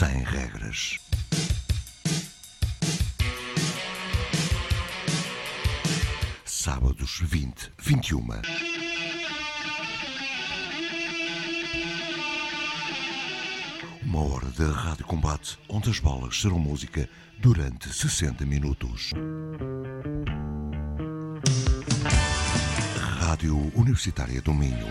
sem regras. Sábados 20, 21. Uma hora de rádio combate onde as bolas serão música durante 60 minutos. Rádio Universitária do Minho.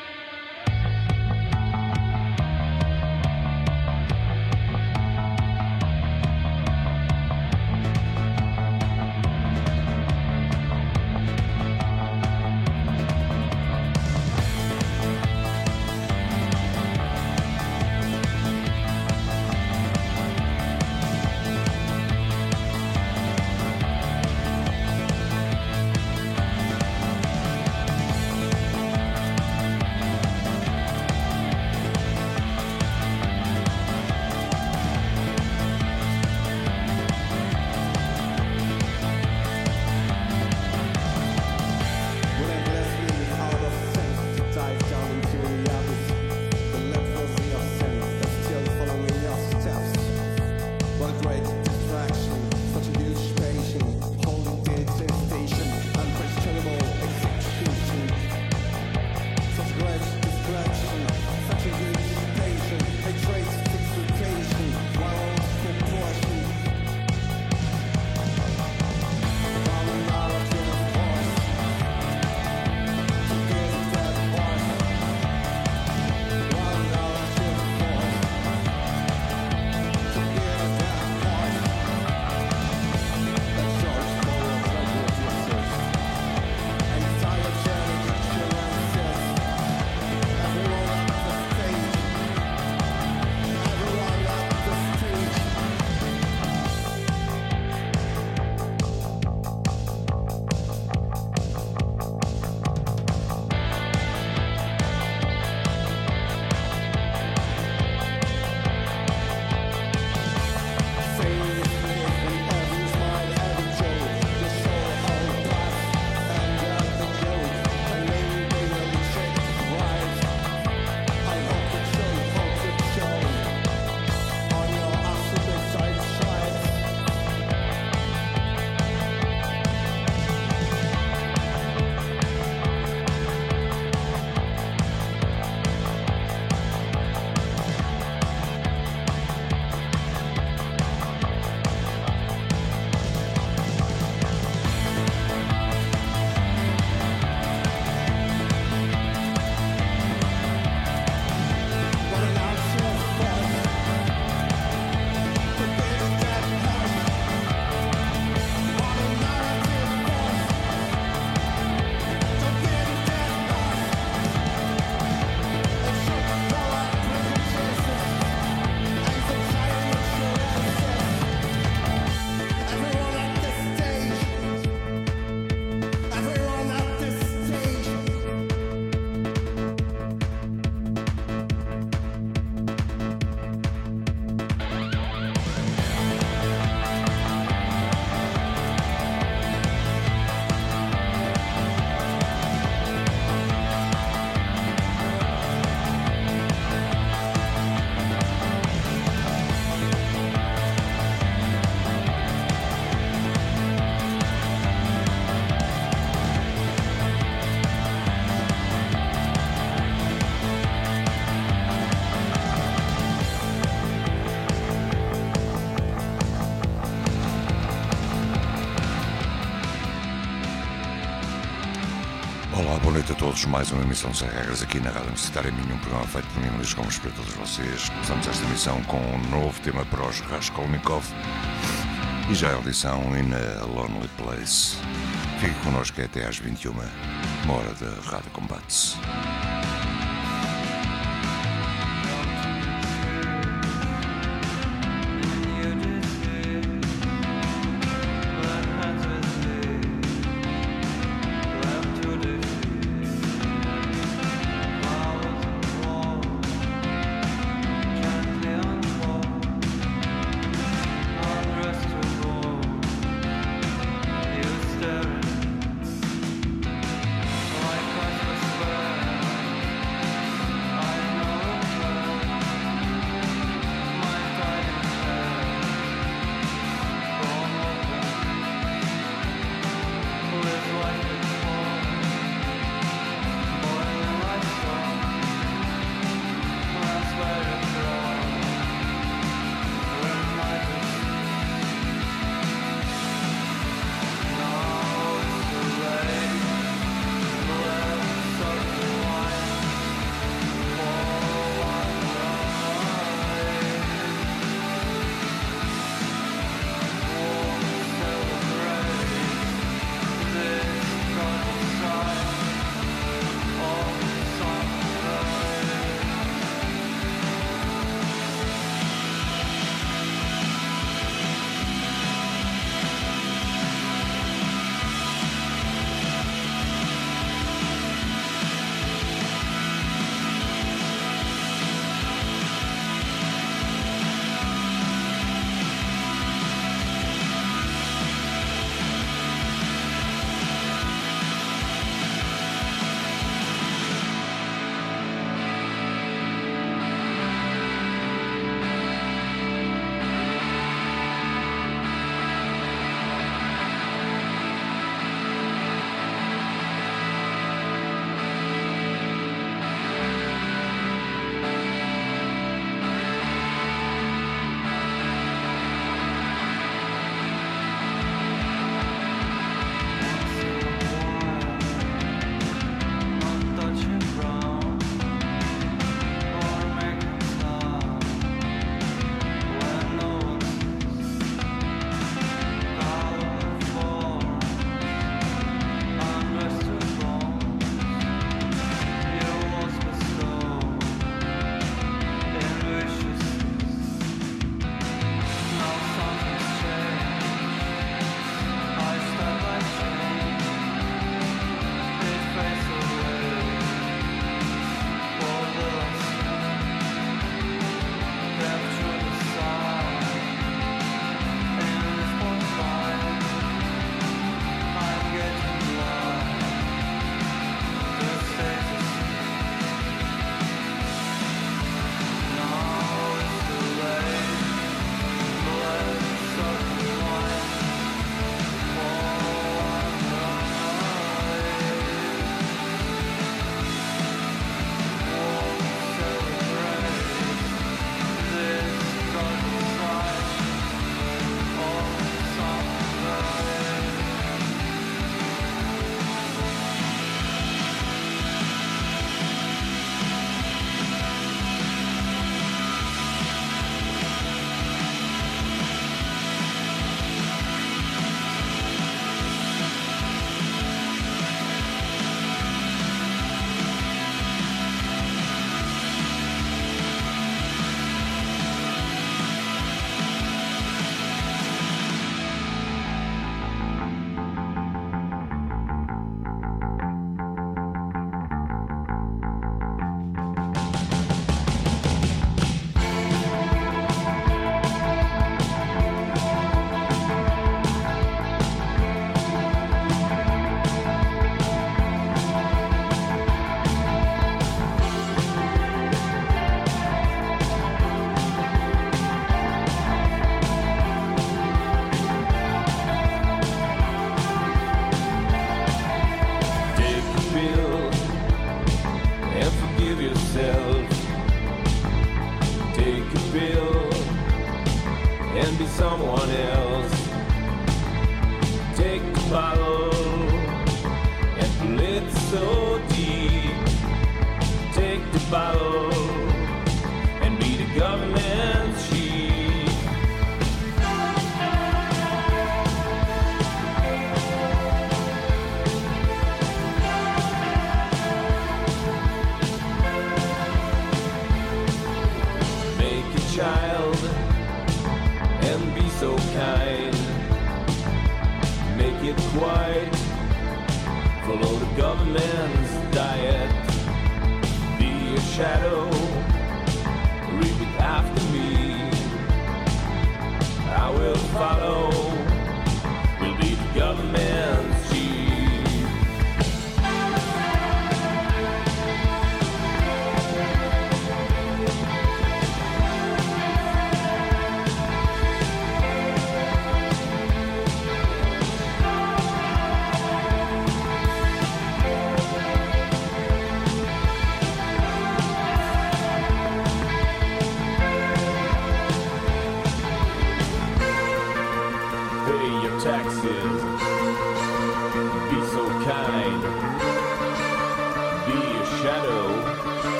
Olá, boa noite a todos. Mais uma emissão sem regras aqui na Rádio Universitária Minho, um programa feito por mim, Luís Gomes, para todos vocês. Começamos esta emissão com um novo tema para os Raskolnikov e já a audição In a Lonely Place. Fique connosco até às 21, uma hora de Rádio Combates. Like Christmas bird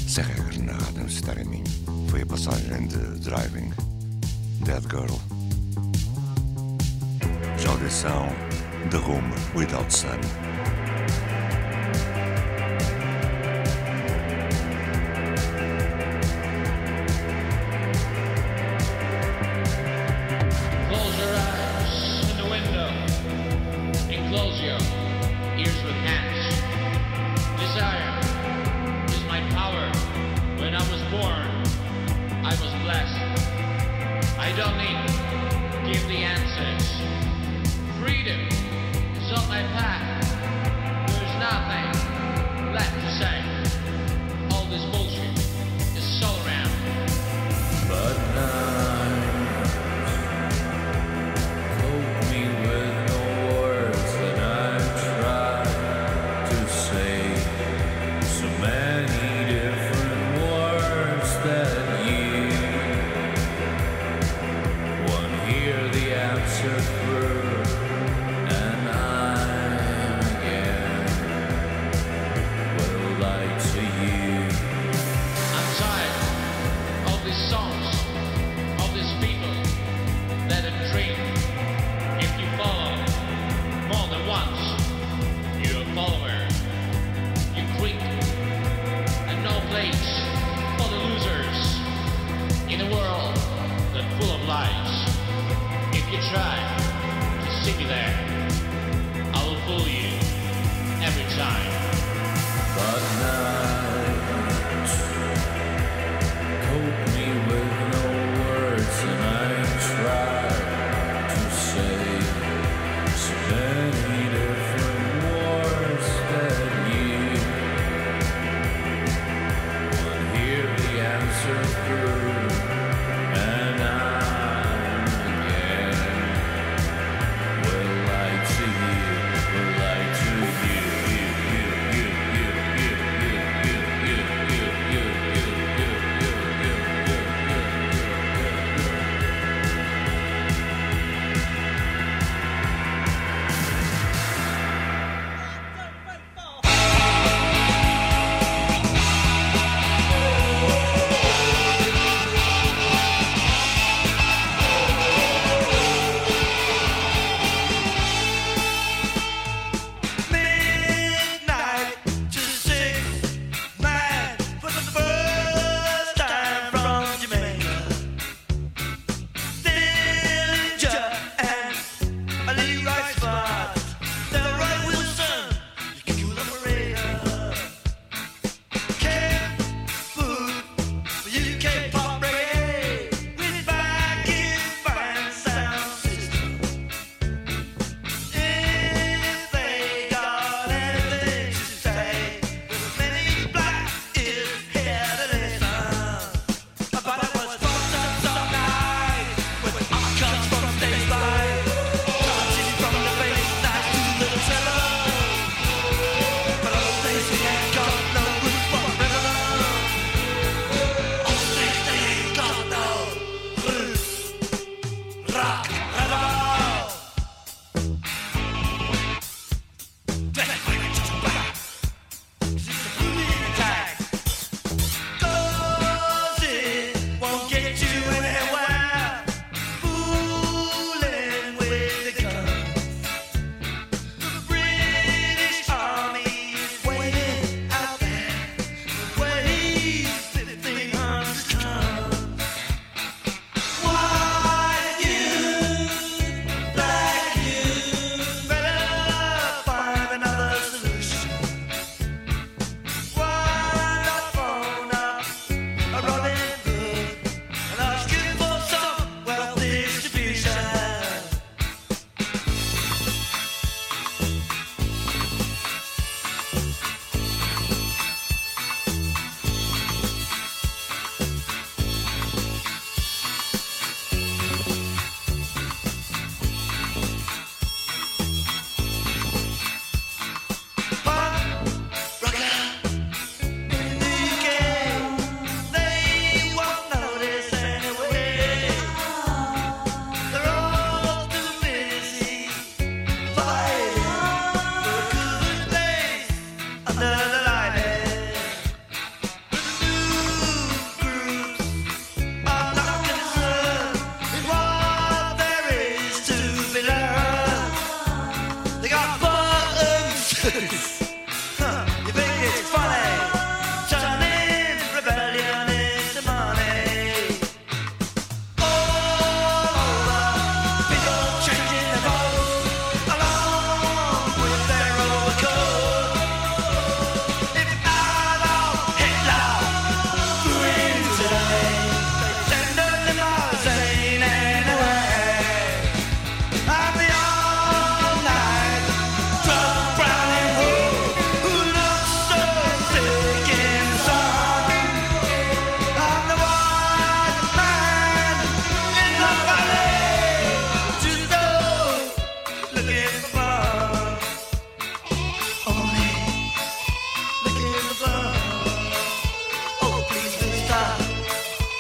Sem regras na rádio universitária minha. Foi a passagem de Driving, Dead Girl. Já a audição The Room Without Sun.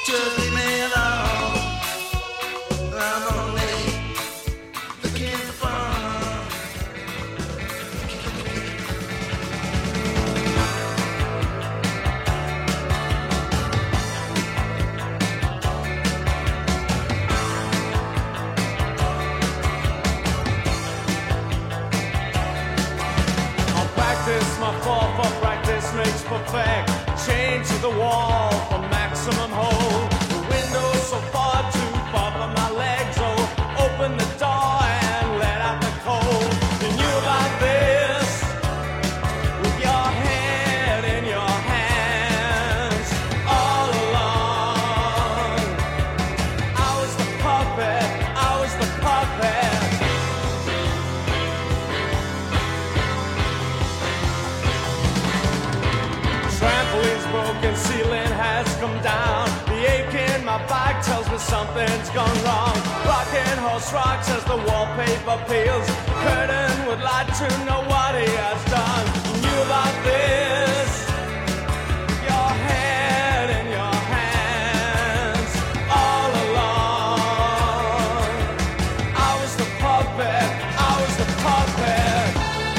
Something's gone wrong. Rocking horse rocks as the wallpaper peels. Curtain would like to know what he has done. Knew about this. Your head in your hands all along. I was the puppet. I was the puppet.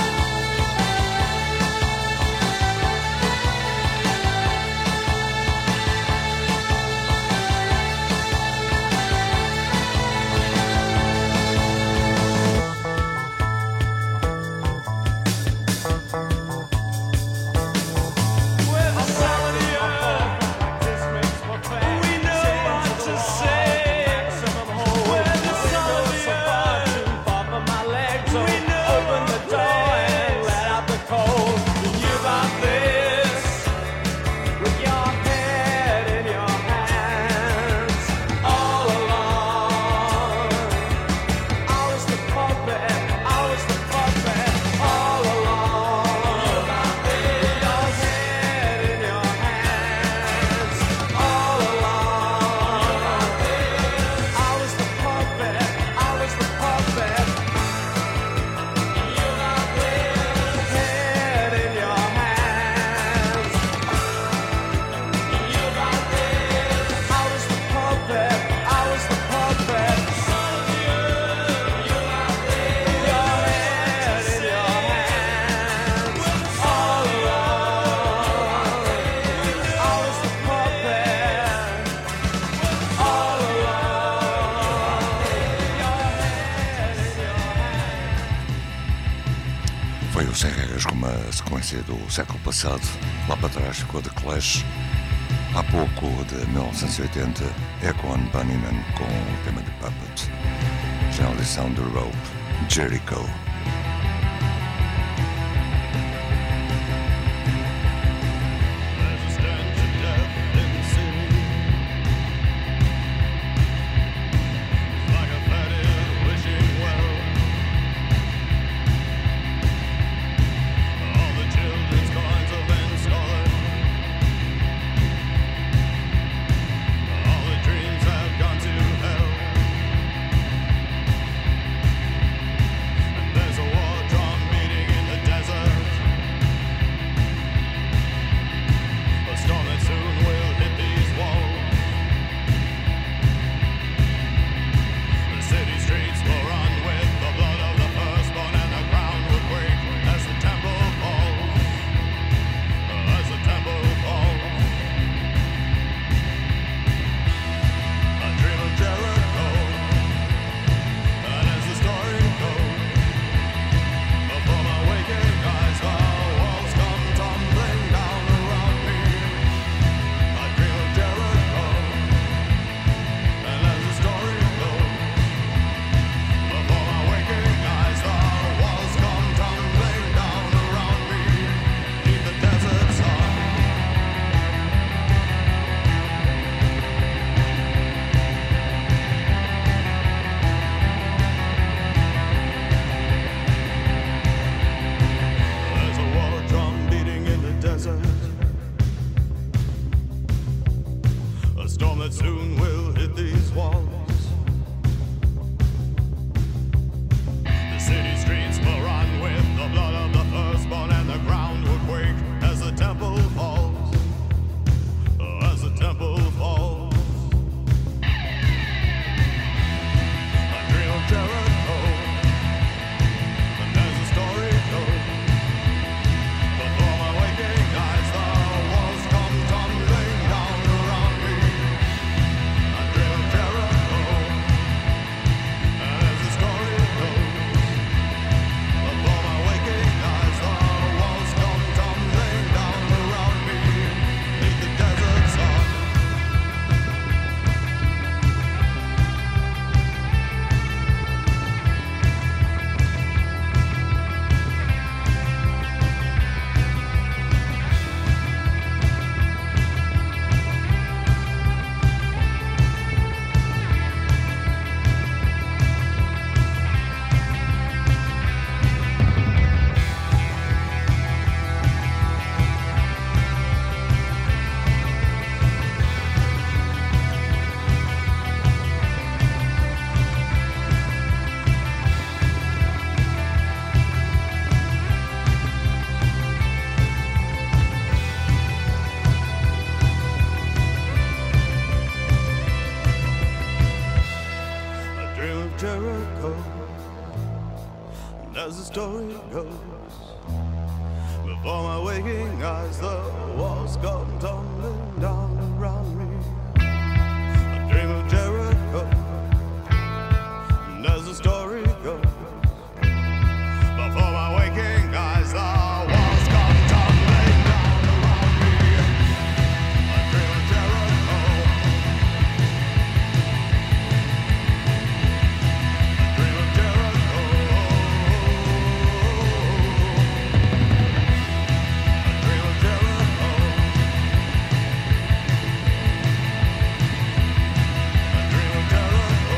Do século passado, lá para trás ficou The Clash, há pouco de 1980, Echo and Bunnyman com o tema de Puppet, já a audição do Rope, Jericho. As the temple falls. as the story goes. Before my waking eyes, the walls come tumbling down around me. I dream of Jericho, and as the story goes. Before my waking eyes, the walls come tumbling down around me. I dream of Jericho. I dream of Jericho. I dream of Jericho. I dream of Jericho.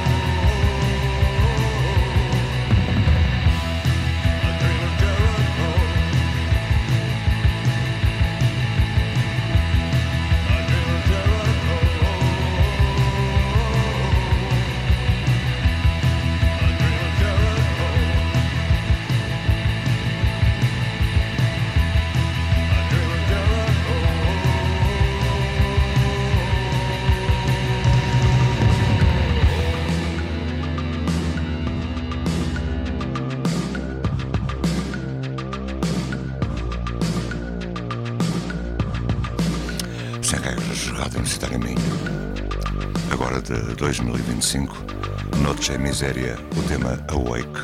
Sem regras, Rádio Universitária Minho. Agora de 2025, Noche Miséria, o tema Awake.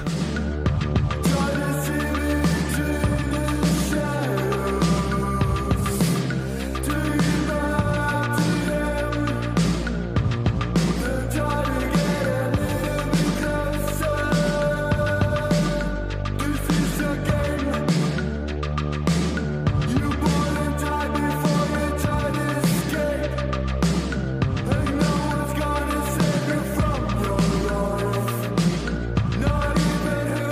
Not even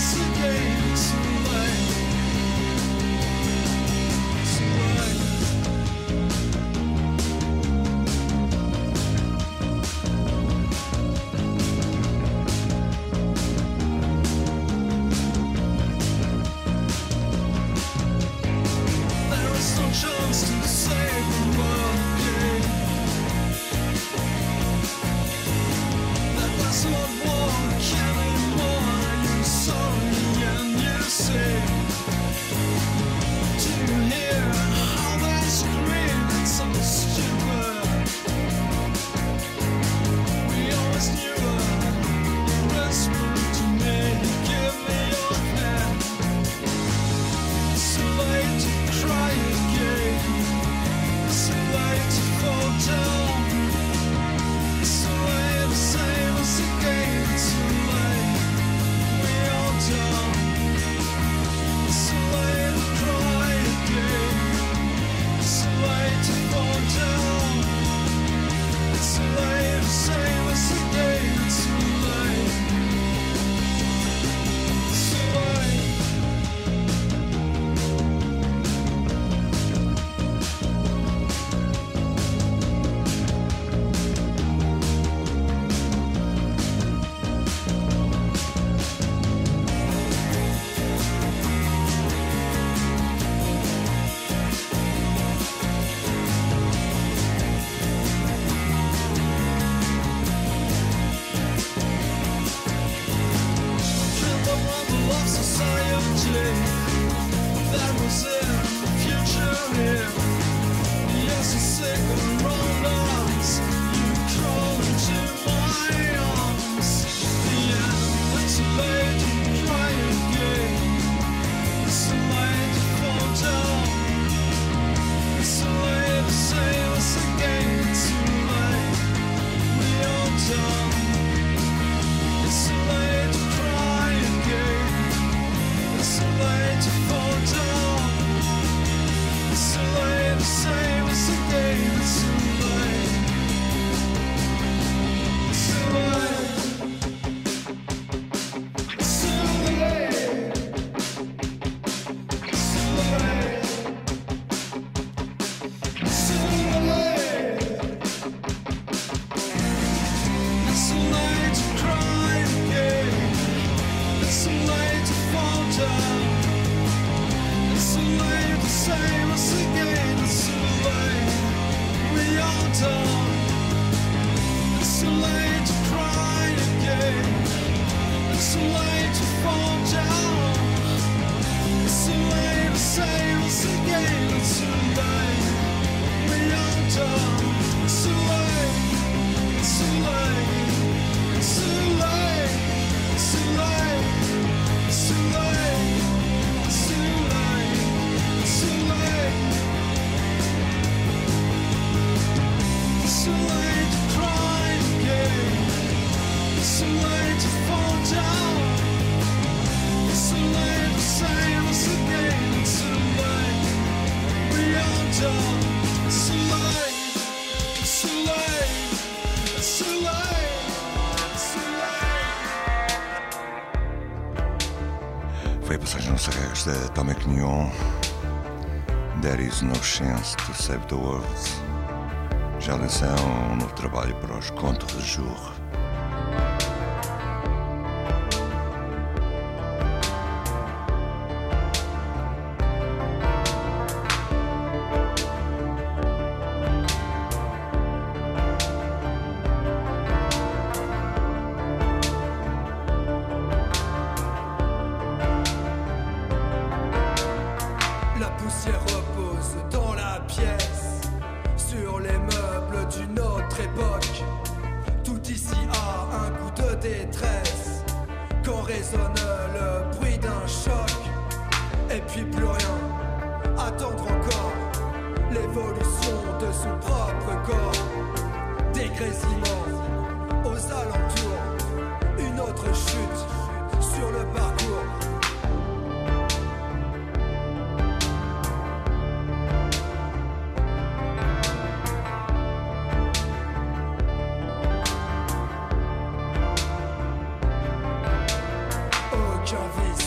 Foi a passagem nossa regras da Atomic Neon. There is no chance to save the world. Já lançam um novo trabalho para os Contre Jour. Aucun vice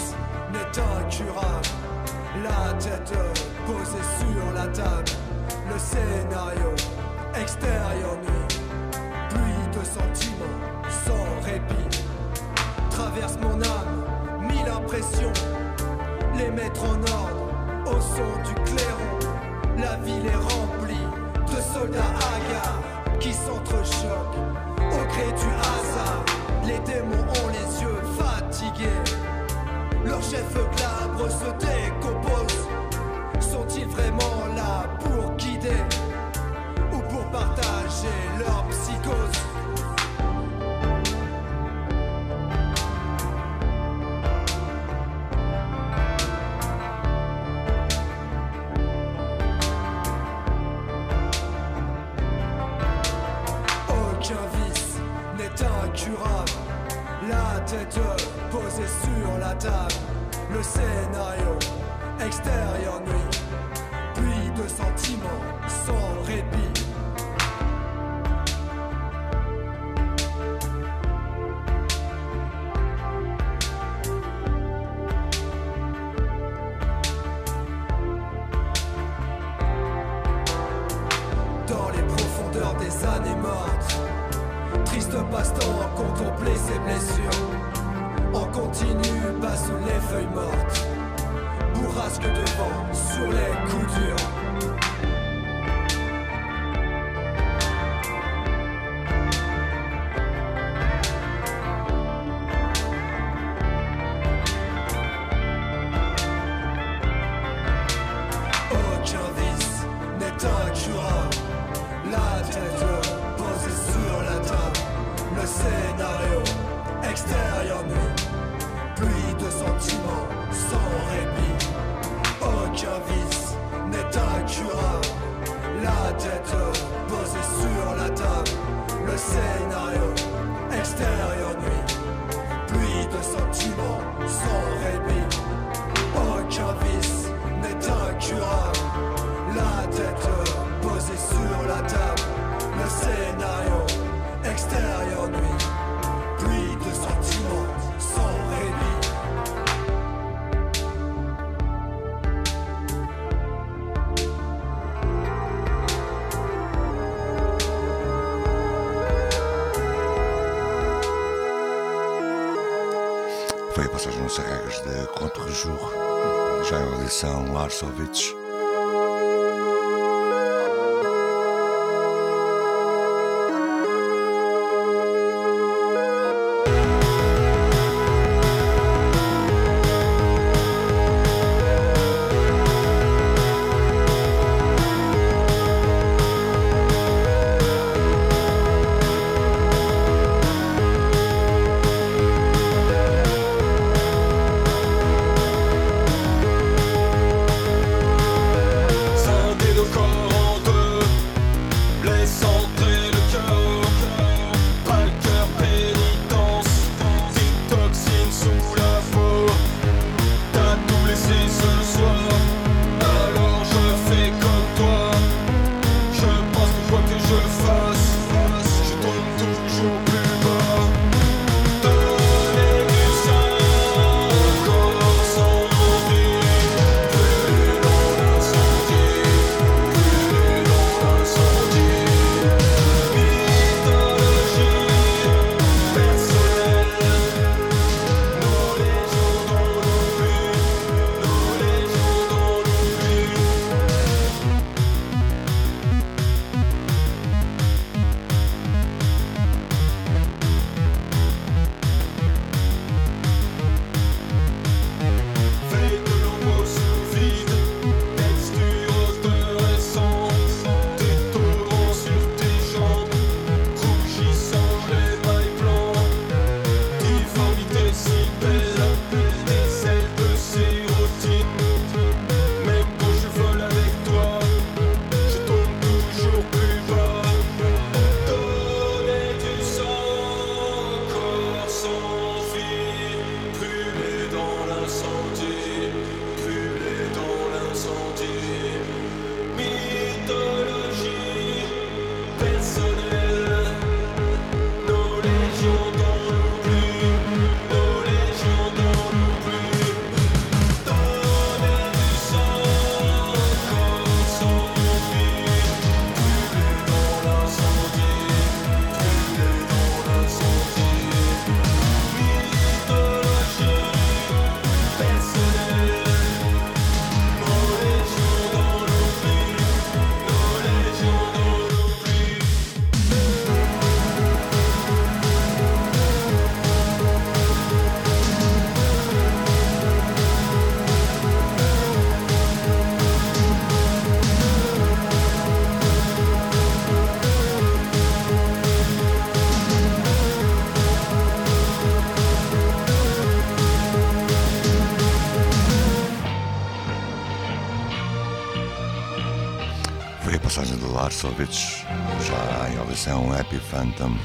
la tête posée sur la table. Le scénario, extérieur nuit, pluie de sentiments sans répit. Traverse mon âme, mille impressions, les mettre en ordre au son du clairon. La ville est remplie de soldats hagards qui s'entrechoquent au gré du hasard. Les démons ont les yeux fatigués, leur chef glabre se décompose. Sont-ils vraiment là pour guider ou pour partager leur psychose? La tête posée sur la table, le scénario, extérieur nuit, pluie de sentiments sans répit. Dans les profondeurs des années mortes, triste passe-temps, contempler ses blessures. En continu, bas sous les feuilles mortes, bourrasque de vent sur les coups durs. Aucun vice n'est incurable, la tête posée sur la table. Le scénario, extérieur nuit, pluie de sentiments sans répit. Aucun vice n'est incurable, la tête posée sur la table. Le scénario, extérieur nuit, pluie de sentiments sans répit. Aucun vice n'est incurable, la tête posée sur la table. Le scénario, extérieur nuit, pluie de sentiments sans répit. Foi a passagem nos regras de Contre-Jour, já em audição Larsovich. passagem de Larsovich, já em audição Happy Phantom.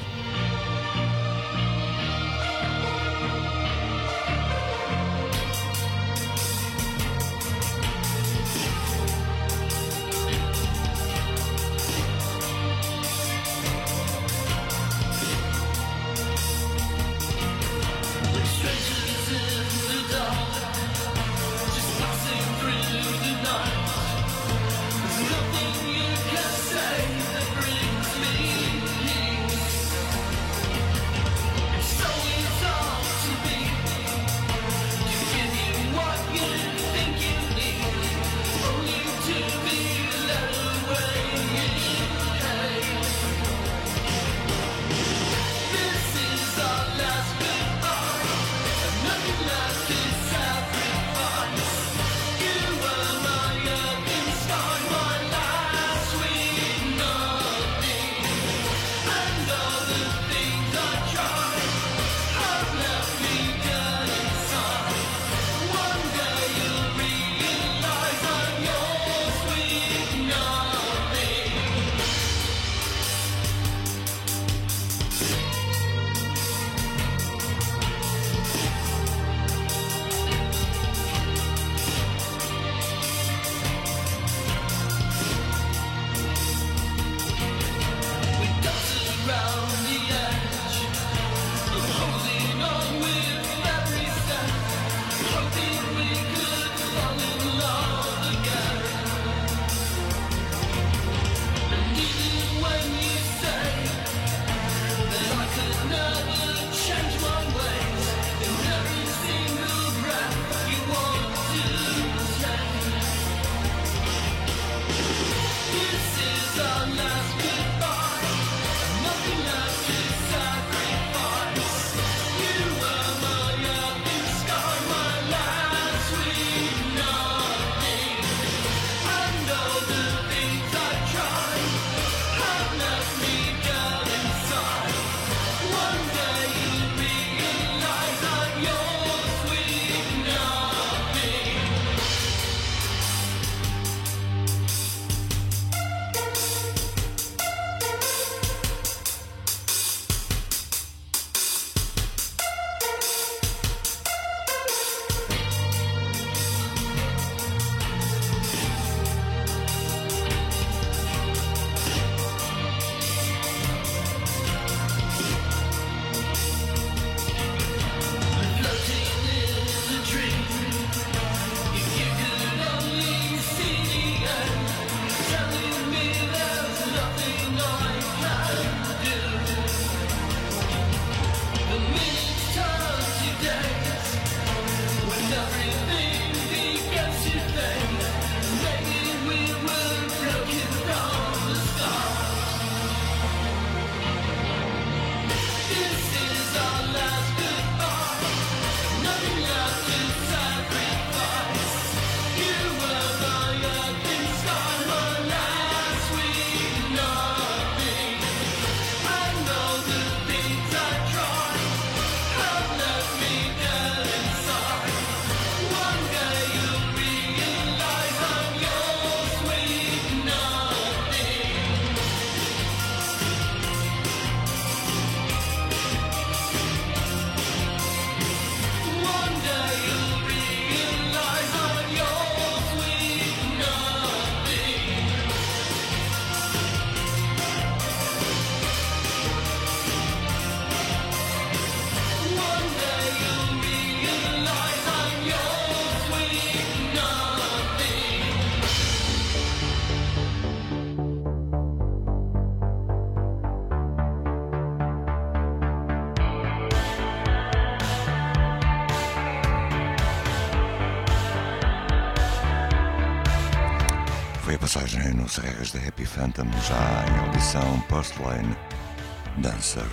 Passagem nos regras da Happy Phantom, já em audição Porcelain Dancer.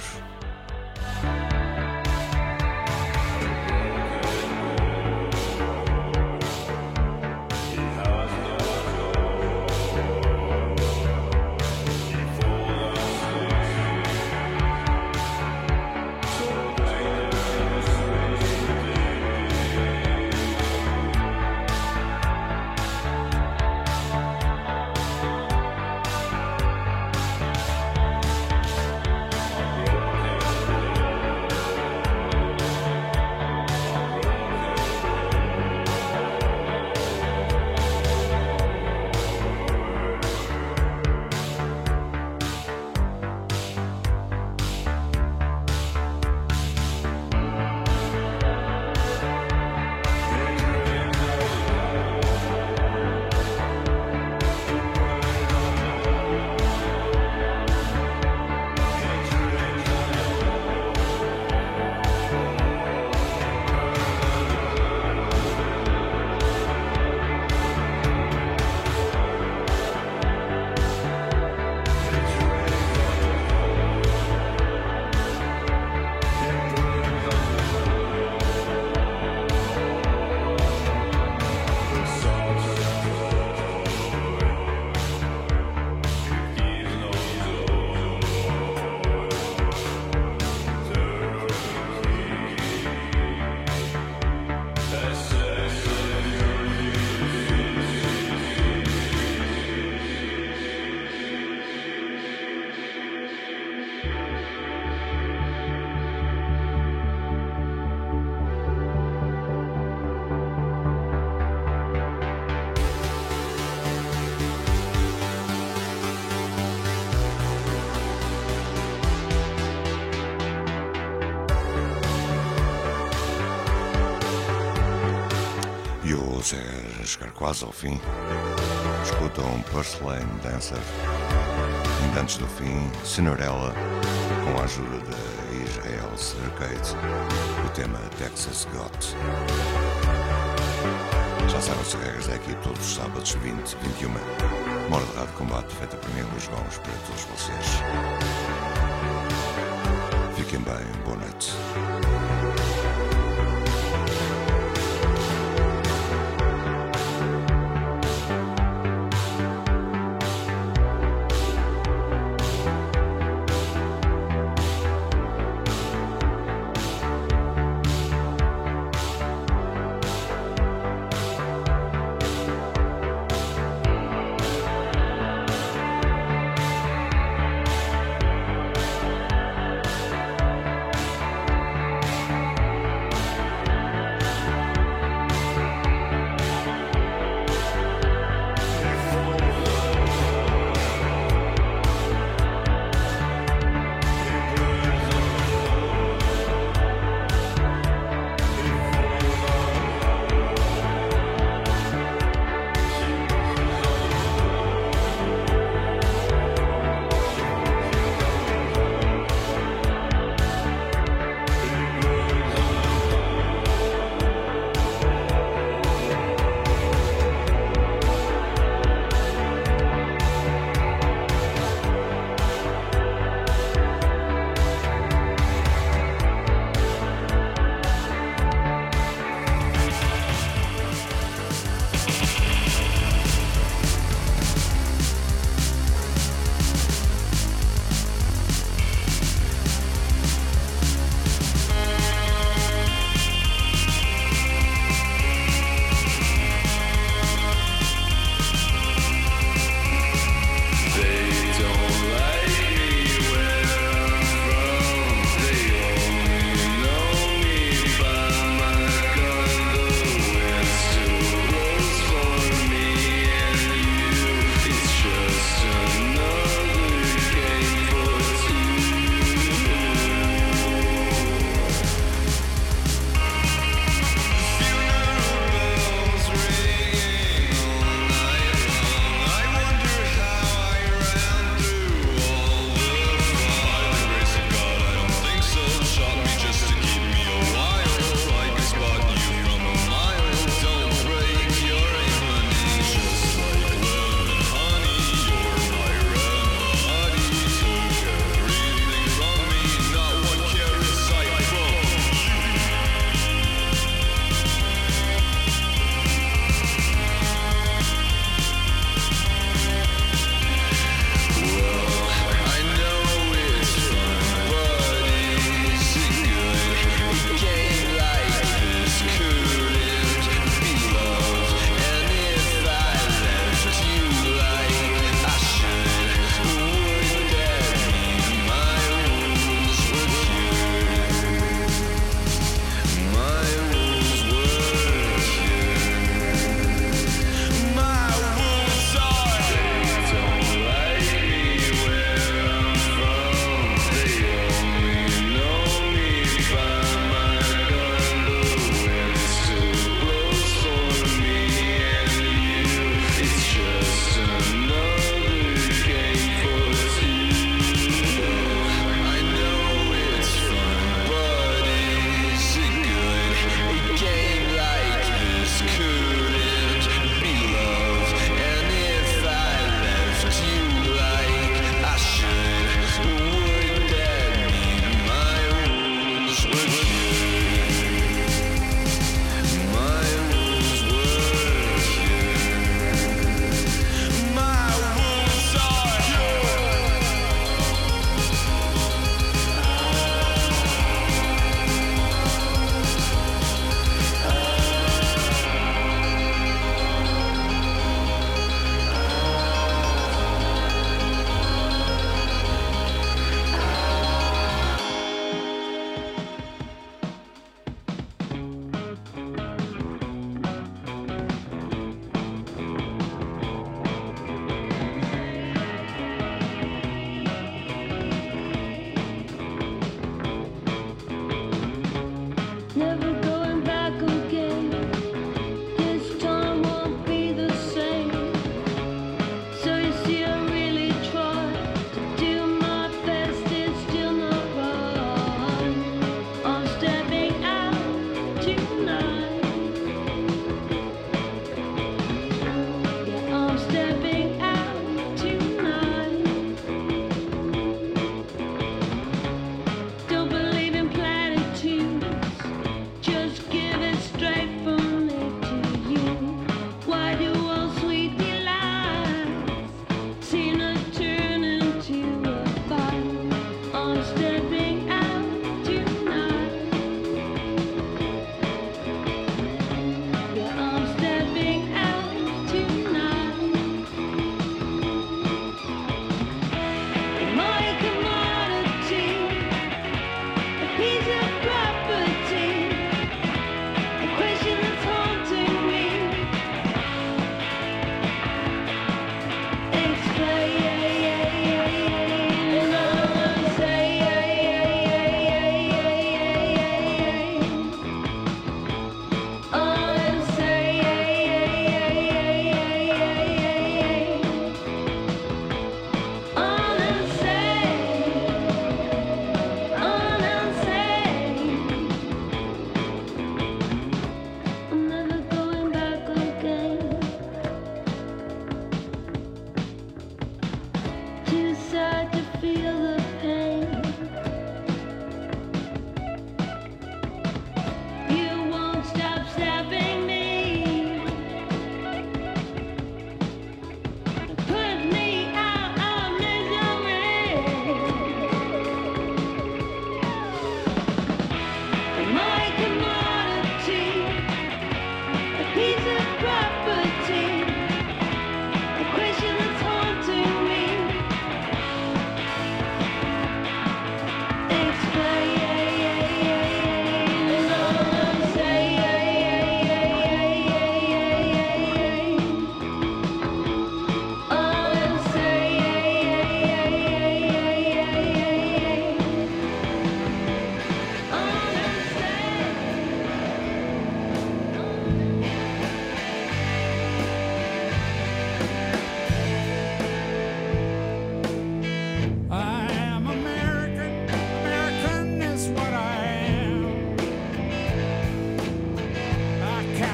Estamos a chegar quase ao fim. Escutam Porcelain Dancer. Ainda antes do fim, Cinderella, com a ajuda de Israel Circade, o tema Texas Got. Já sabem as regras, é aqui todos os sábados 20, 21. Uma hora de rádio combate feita por mim, Luís Gomes, para todos vocês. Fiquem bem, boa noite.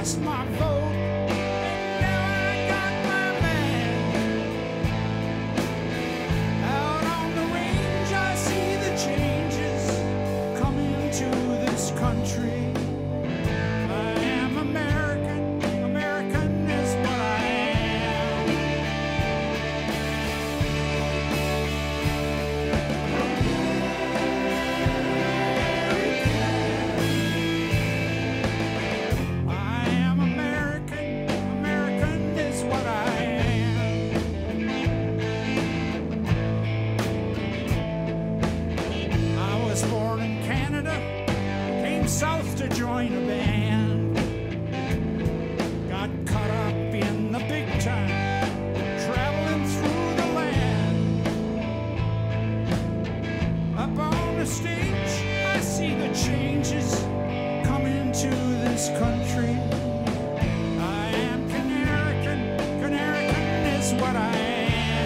cast my vote. And now I got my man. Out on the range, I see the changes coming to this country. I am American. American is what I am. I am American. American is what I am. I was born in Canada, came south to join a band. Got caught up in the big time, traveling through the land. Up on the stage, I see the changes coming to this country. I am Canarican, Canarican is what I am.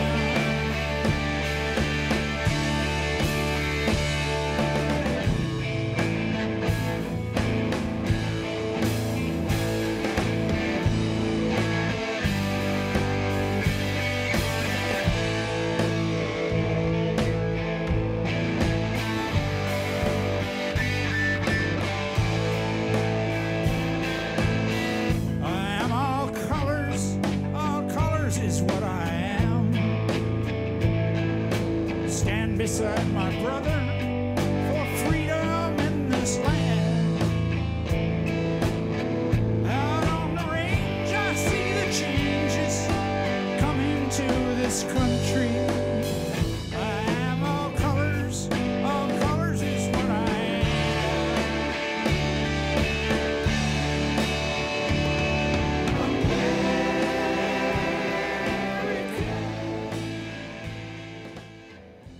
I am all colors is what I am. Stand beside my brother for freedom in this land. Out on the range, I see the changes coming to this country.